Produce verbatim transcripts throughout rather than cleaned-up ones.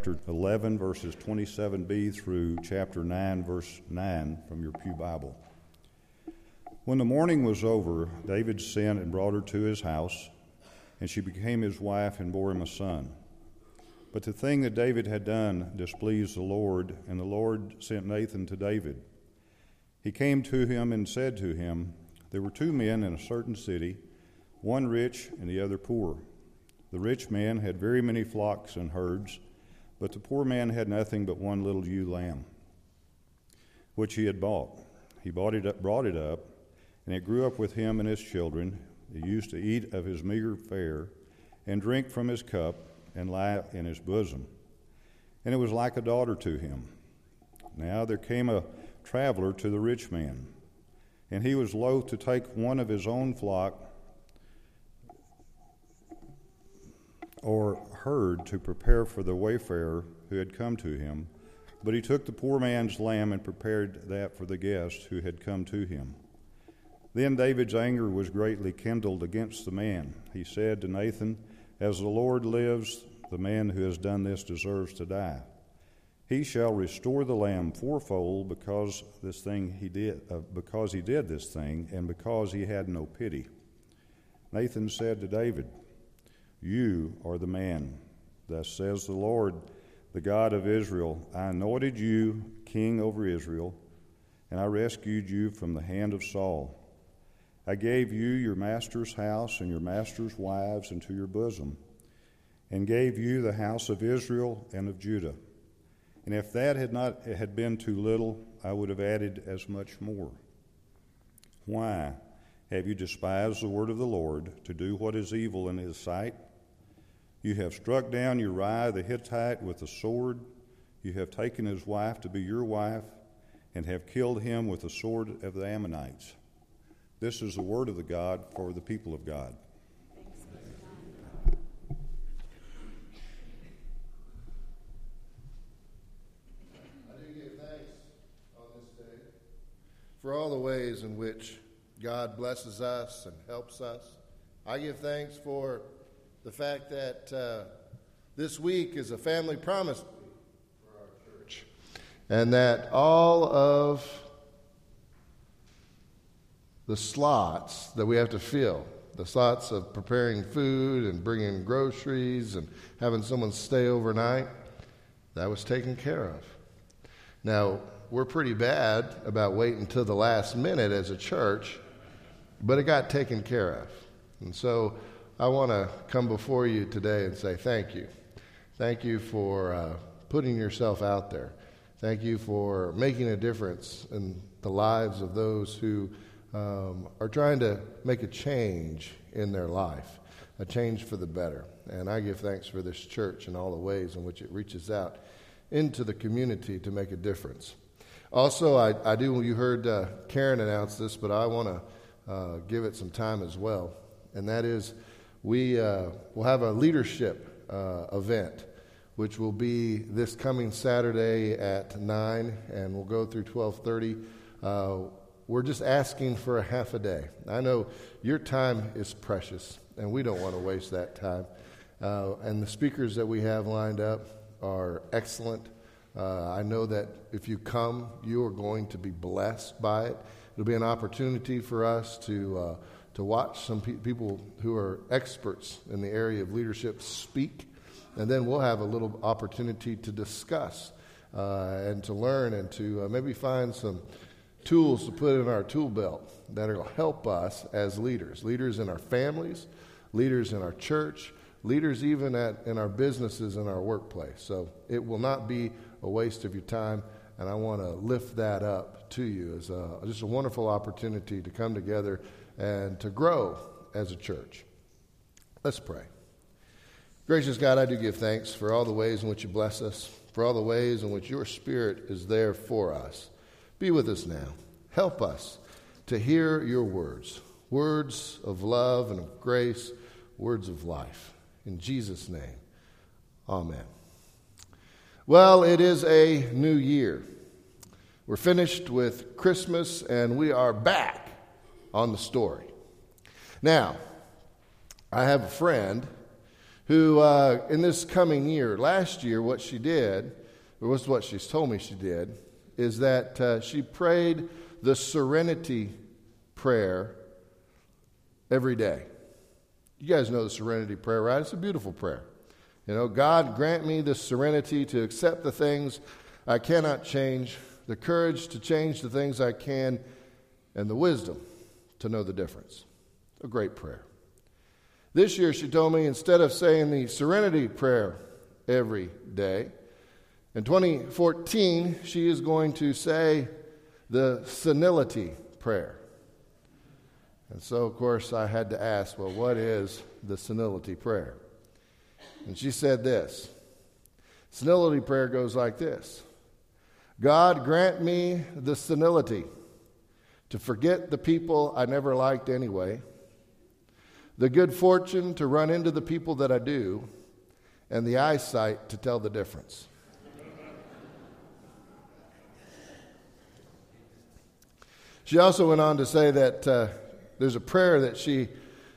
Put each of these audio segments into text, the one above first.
chapter eleven, verses twenty-seven b through chapter nine, verse nine from your Pew Bible. When the mourning was over, David sent and brought her to his house, and she became his wife and bore him a son. But the thing that David had done displeased the Lord, and the Lord sent Nathan to David. He came to him and said to him, "There were two men in a certain city, one rich and the other poor. The rich man had very many flocks and herds, but the poor man had nothing but one little ewe lamb, which he had bought. He bought it up, brought it up, and it grew up with him and his children. He used to eat of his meager fare and drink from his cup and lie in his bosom. And it was like a daughter to him. Now there came a traveler to the rich man, and he was loath to take one of his own flock or herd to prepare for the wayfarer who had come to him, but he took the poor man's lamb and prepared that for the guest who had come to him. Then David's anger was greatly kindled against the man. He said to Nathan, "As the Lord lives, the man who has done this deserves to die. He shall restore the lamb fourfold because this thing he did, uh, because he did this thing, and because he had no pity." Nathan said to David, "You are the man. Thus says the Lord, the God of Israel, I anointed you king over Israel, and I rescued you from the hand of Saul. I gave you your master's house and your master's wives into your bosom, and gave you the house of Israel and of Judah. And if that had not had been too little, I would have added as much more. Why have you despised the word of the Lord to do what is evil in his sight? You have struck down Uriah the Hittite with the sword. You have taken his wife to be your wife, and have killed him with the sword of the Ammonites." This is the word of the God for the people of God. I do give thanks on this day for all the ways in which God blesses us and helps us. I give thanks for the fact that uh, this week is a family promise week for our church, and that all of the slots that we have to fill, the slots of preparing food and bringing groceries and having someone stay overnight, that was taken care of. Now, we're pretty bad about waiting until the last minute as a church, but it got taken care of. And so I want to come before you today and say thank you. Thank you for uh, putting yourself out there. Thank you for making a difference in the lives of those who um, are trying to make a change in their life, a change for the better. And I give thanks for this church and all the ways in which it reaches out into the community to make a difference. Also, I, I do, you heard uh, Karen announce this, but I want to uh, give it some time as well. And that is, we uh, will have a leadership uh, event, which will be this coming Saturday at nine, and we'll go through twelve thirty. Uh, we're just asking for a half a day. I know your time is precious, and we don't want to waste that time. Uh, and the speakers that we have lined up are excellent. Uh, I know that if you come, you are going to be blessed by it. It'll be an opportunity for us to uh, to watch some pe- people who are experts in the area of leadership speak, and then we'll have a little opportunity to discuss uh, and to learn and to uh, maybe find some tools to put in our tool belt that will help us as leaders, leaders in our families, leaders in our church, leaders even at in our businesses and our workplace. So it will not be a waste of your time, and I want to lift that up to you as a, just a wonderful opportunity to come together and to grow as a church. Let's pray. Gracious God, I do give thanks for all the ways in which you bless us, for all the ways in which your Spirit is there for us. Be with us now. Help us to hear your words, words of love and of grace, words of life. In Jesus' name, amen. Well, it is a new year. We're finished with Christmas, and we are back on the story. Now, I have a friend who uh, in this coming year, last year, what she did, or was what she's told me she did, is that uh, she prayed the Serenity Prayer every day. You guys know the Serenity Prayer, right? It's a beautiful prayer. You know, God, grant me the serenity to accept the things I cannot change, the courage to change the things I can, and the wisdom to know the difference. A great prayer. This year, she told me, instead of saying the Serenity Prayer every day, in twenty fourteen, she is going to say the Senility Prayer. And so, of course, I had to ask, well, what is the Senility Prayer? And she said this. Senility Prayer goes like this. God, grant me the senility to forget the people I never liked anyway, the good fortune to run into the people that I do, and the eyesight to tell the difference. She also went on to say that uh, there's a prayer that she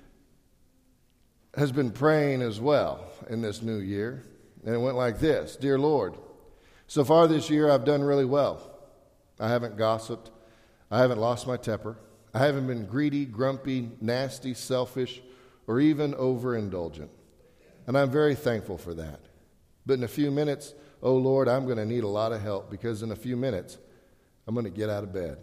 has been praying as well in this new year. And it went like this. Dear Lord, so far this year I've done really well. I haven't gossiped. I haven't lost my temper. I haven't been greedy, grumpy, nasty, selfish, or even overindulgent. And I'm very thankful for that. But in a few minutes, oh Lord, I'm going to need a lot of help because in a few minutes, I'm going to get out of bed.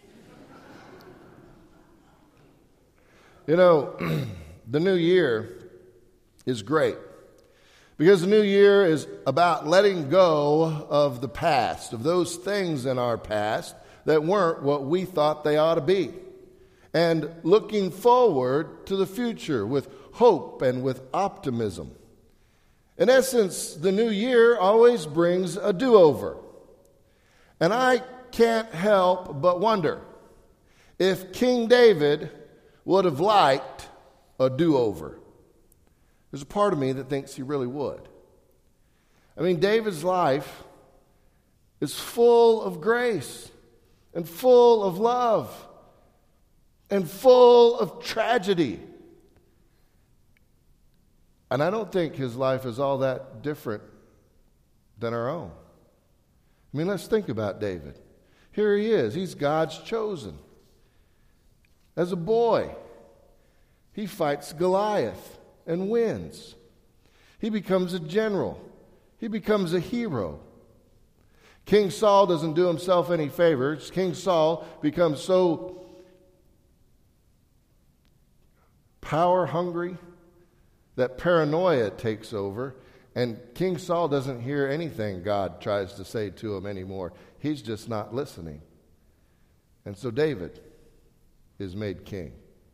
You know, the new year is great because the new year is about letting go of the past, of those things in our past that weren't what we thought they ought to be, and looking forward to the future with hope and with optimism. In essence, the new year always brings a do-over. And I can't help but wonder if King David would have liked a do-over. There's a part of me that thinks he really would. I mean, David's life is full of grace and full of love and full of tragedy. And I don't think his life is all that different than our own. I mean, let's think about David. Here he is. He's God's chosen. As a boy, he fights Goliath and wins. He becomes a general. He becomes a hero. King Saul doesn't do himself any favors. King Saul becomes so power-hungry that paranoia takes over, and King Saul doesn't hear anything God tries to say to him anymore. He's just not listening. And so David is made king.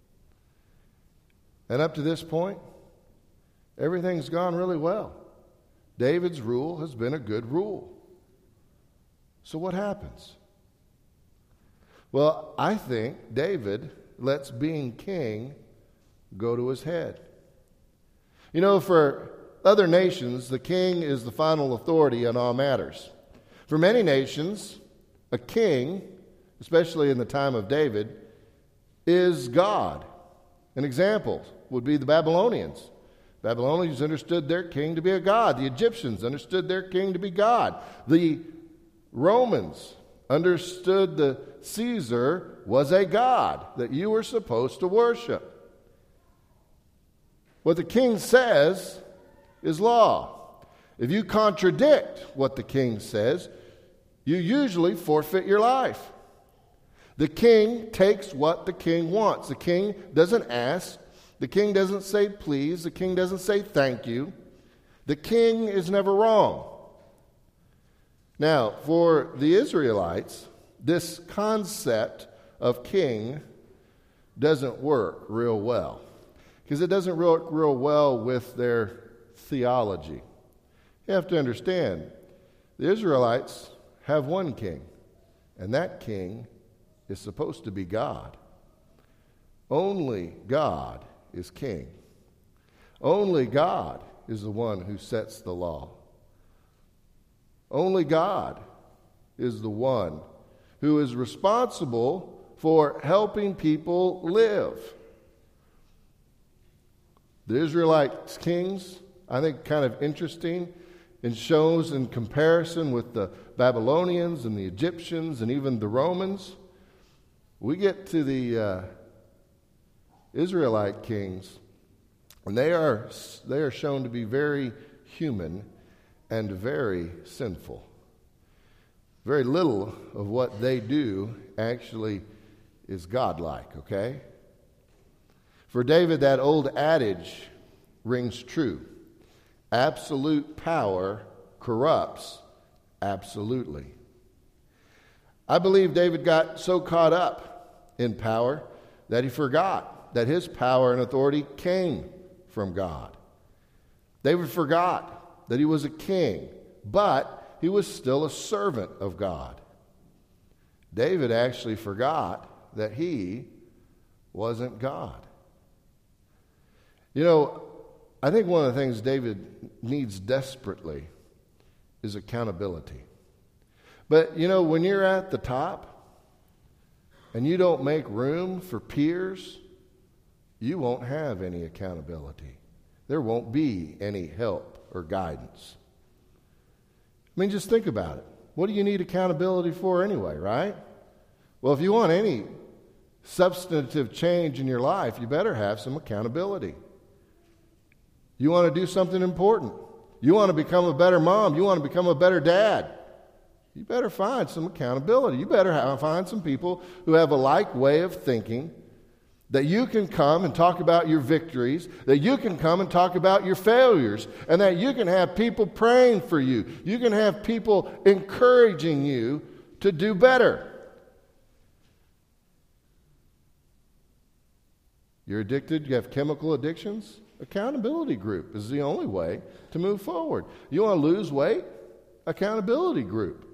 And up to this point, everything's gone really well. David's rule has been a good rule. So what happens? Well, I think David lets being king go to his head. You know, for other nations, the king is the final authority on all matters. For many nations, a king, especially in the time of David, is God. An example would be the Babylonians. Babylonians understood their king to be a god. The Egyptians understood their king to be God. The Romans understood the Caesar was a god that you were supposed to worship. What the king says is law. If you contradict what the king says, you usually forfeit your life. The king takes what the king wants. The king doesn't ask. The king doesn't say please. The king doesn't say thank you. The king is never wrong. Now, for the Israelites, this concept of king doesn't work real well because it doesn't work real well with their theology. You have to understand, the Israelites have one king, and that king is supposed to be God. Only God is king. Only God is the one who sets the law. Only God is the one who is responsible for helping people live. The Israelite kings I think, kind of interesting and shows in comparison with the Babylonians and the Egyptians and even the Romans. We get to the uh, Israelite kings, and they are they are shown to be very human and very sinful. Very little of what they do actually is godlike, okay? For David, that old adage rings true. Absolute power corrupts absolutely. I believe David got so caught up in power that he forgot that his power and authority came from God. David forgot that he was a king, but he was still a servant of God. David actually forgot that he wasn't God. You know, I think one of the things David needs desperately is accountability. But, you know, when you're at the top and you don't make room for peers, you won't have any accountability. There won't be any help or guidance. I mean, just think about it. What do you need accountability for anyway, right? Well, if you want any substantive change in your life, you better have some accountability. You want to do something important. You want to become a better mom. You want to become a better dad. You better find some accountability. You better have, find some people who have a like way of thinking, that you can come and talk about your victories, that you can come and talk about your failures, and that you can have people praying for you. You can have people encouraging you to do better. You're addicted, you have chemical addictions? Accountability group is the only way to move forward. You want to lose weight? Accountability group.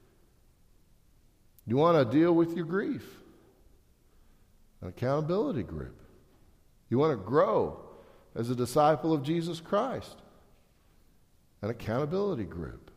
You want to deal with your grief? An accountability group. You want to grow as a disciple of Jesus Christ? An accountability group.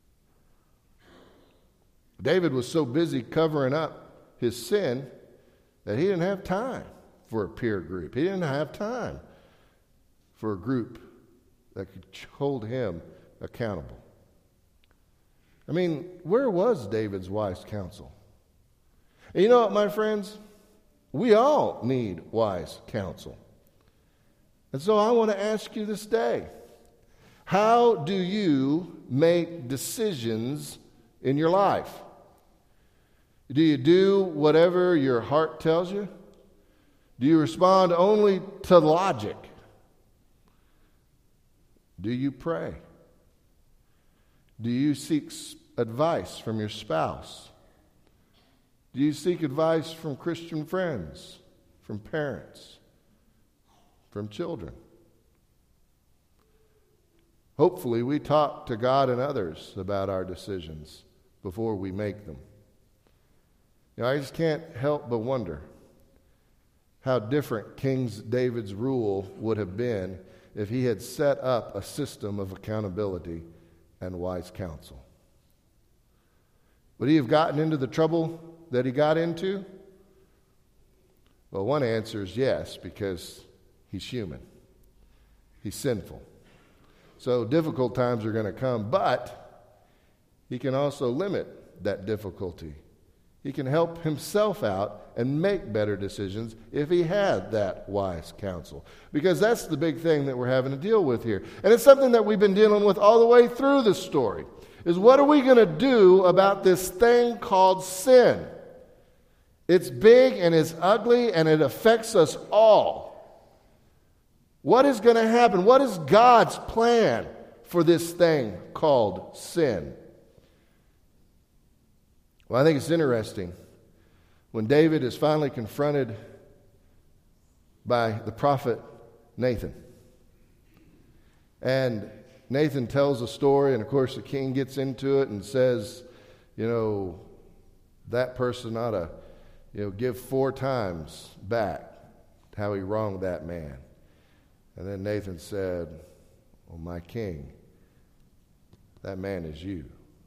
David was so busy covering up his sin that he didn't have time for a peer group. He didn't have time for a group that could hold him accountable. I mean, where was David's wise counsel? And you know what, my friends? We all need wise counsel. And so I want to ask you this day, how do you make decisions in your life? Do you do whatever your heart tells you? Do you respond only to logic? Do you pray? Do you seek advice from your spouse? Do you seek advice from Christian friends, from parents, from children? Hopefully, we talk to God and others about our decisions before we make them. You know, I just can't help but wonder how different King David's rule would have been if he had set up a system of accountability and wise counsel. Would he have gotten into the trouble that he got into? Well, one answer is yes, because he's human. He's sinful. So difficult times are going to come, but he can also limit that difficulty. He can help himself out and make better decisions if he had that wise counsel. Because that's the big thing that we're having to deal with here. And it's something that we've been dealing with all the way through the story. Is what are we going to do about this thing called sin? It's big and it's ugly and it affects us all. What is going to happen? What is God's plan for this thing called sin? Well, I think it's interesting when David is finally confronted by the prophet Nathan. And Nathan tells a story, and of course the king gets into it and says, you know, that person ought to, you know, give four times back how he wronged that man. And then Nathan said, well, my king, that man is you.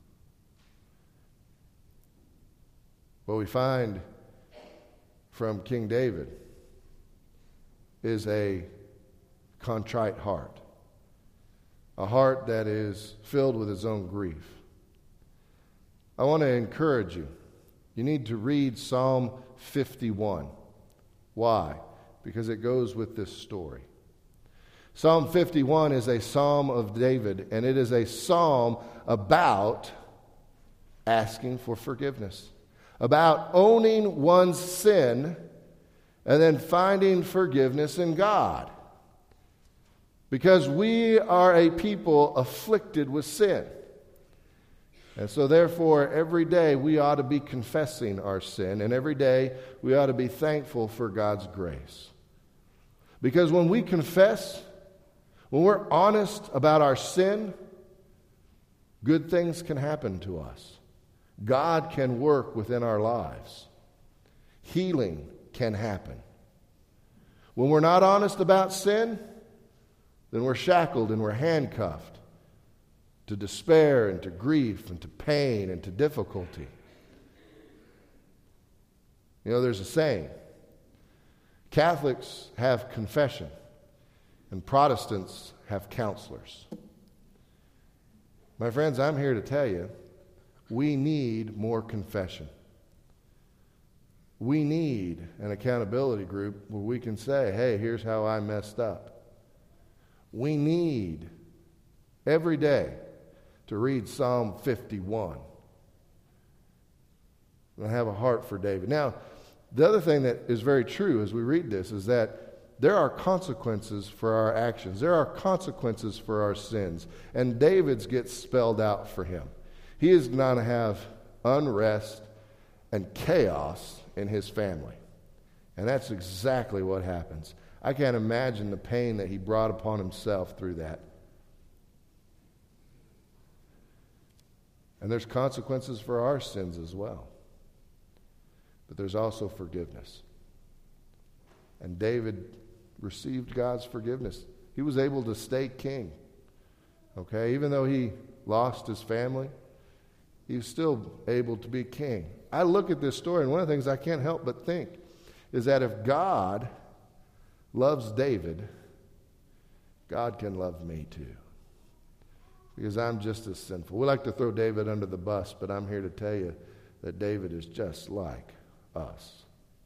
What we find from King David is a contrite heart. a heart that is filled with his own grief. I want to encourage you. You need to read Psalm fifty-one. Why? Because it goes with this story. Psalm fifty-one is a psalm of David, and it is a psalm about asking for forgiveness, about owning one's sin and then finding forgiveness in God. Because we are a people afflicted with sin. And so therefore, every day we ought to be confessing our sin, and every day we ought to be thankful for God's grace. Because when we confess, when we're honest about our sin, good things can happen to us. God can work within our lives. Healing can happen. When we're not honest about sin, then we're shackled and we're handcuffed to despair and to grief and to pain and to difficulty. You know, there's a saying, Catholics have confession and Protestants have counselors. My friends, I'm here to tell you, we need more confession. We need an accountability group where we can say, hey, here's how I messed up. We need every day to read Psalm fifty-one and have a heart for David. Now, the other thing that is very true as we read this is that there are consequences for our actions. There are consequences for our sins. And David's gets spelled out for him. He is going to have unrest and chaos in his family. And that's exactly what happens. I can't imagine the pain that he brought upon himself through that. And there's consequences for our sins as well. But there's also forgiveness. And David received God's forgiveness. He was able to stay king. Okay, even though he lost his family, he was still able to be king. I look at this story, and one of the things I can't help but think is that if God loves David, God can love me too. Because I'm just as sinful. We like to throw David under the bus, but I'm here to tell you that David is just like us.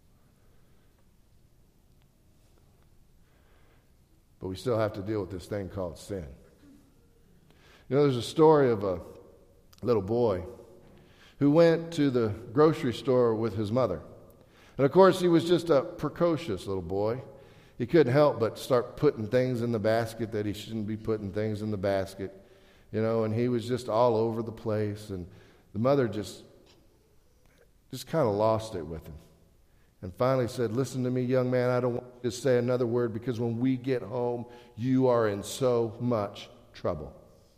But we still have to deal with this thing called sin. You know, there's a story of a little boy who went to the grocery store with his mother. And of course, he was just a precocious little boy. He couldn't help but start putting things in the basket that he shouldn't be putting things in the basket. You know, and he was just all over the place. And the mother just, just kind of lost it with him. And finally said, listen to me, young man, I don't want you to say another word because when we get home, you are in so much trouble.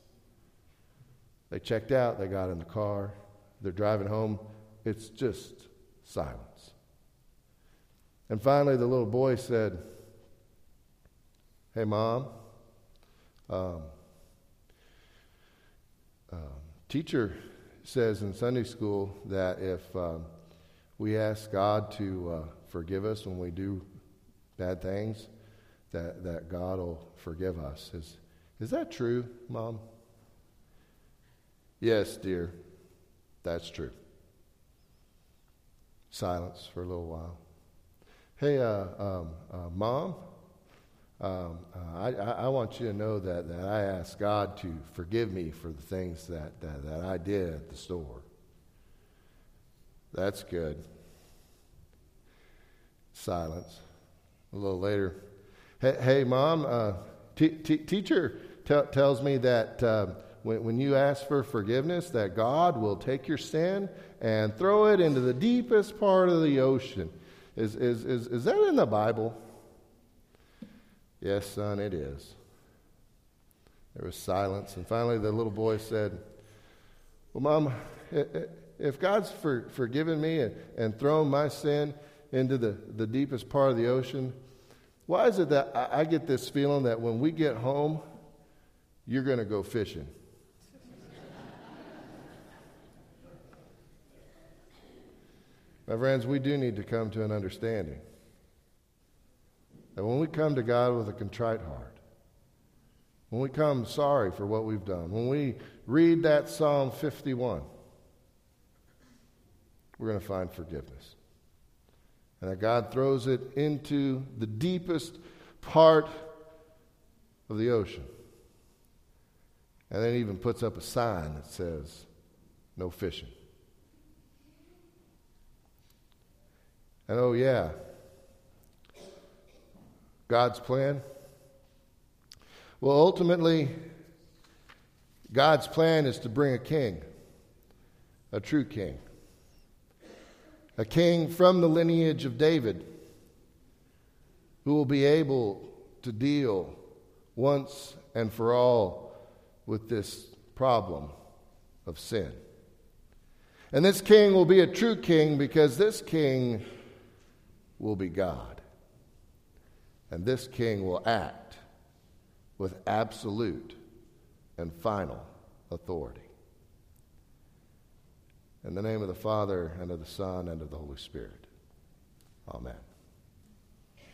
They checked out. They got in the car. They're driving home. It's just silence. And finally, the little boy said, hey, Mom, um, um, teacher says in Sunday school that if um, we ask God to uh, forgive us when we do bad things, that, that God will forgive us. Is, is that true, Mom? Yes, dear, that's true. Silence for a little while. Hey, uh, um, uh, Mom, um, uh, I, I want you to know that, that I asked God to forgive me for the things that, that, that I did at the store. That's good. Silence. A little later, hey, hey Mom, uh, t- t- teacher t- tells me that uh, when, when you ask for forgiveness, that God will take your sin and throw it into the deepest part of the ocean. Is, is, is, is that in the Bible? Yes, son, it is. There was silence, and finally the little boy said, well, Mom, if God's for, forgiven me and, and thrown my sin into the, the deepest part of the ocean, why is it that I, I get this feeling that when we get home, you're going to go fishing? My friends, we do need to come to an understanding that when we come to God with a contrite heart, when we come sorry for what we've done, when we read that Psalm fifty-one, we're going to find forgiveness. And that God throws it into the deepest part of the ocean. And then even puts up a sign that says, no fishing. And oh yeah, God's plan? Well, ultimately, God's plan is to bring a king, a true king. A king from the lineage of David who will be able to deal once and for all with this problem of sin. And this king will be a true king because this king will be God. And this king will act with absolute and final authority. In the name of the Father, and of the Son, and of the Holy Spirit. Amen.